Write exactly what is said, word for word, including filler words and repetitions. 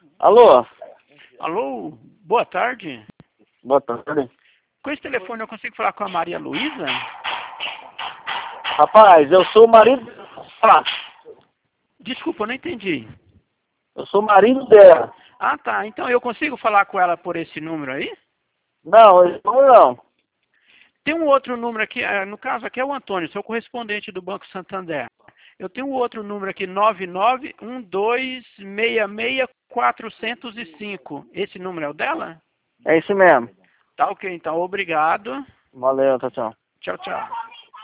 Alô? Alô, boa tarde. Boa tarde. Com esse telefone eu consigo falar com a Maria Luísa? Rapaz, eu sou o marido dela. Desculpa, eu não entendi. Eu sou o marido dela. Ah, tá. Então eu consigo falar com ela por esse número aí? Não, eu não, não. Tem um outro número aqui, eh, no caso aqui é o Antônio, sou correspondente do Banco Santander. Eu tenho um outro número aqui, nove nove um dois seis seis quatro zero cinco. Esse número é o dela? É isso mesmo. Tá ok, então. Obrigado. Valeu, tchau, tchau. Tchau, tchau.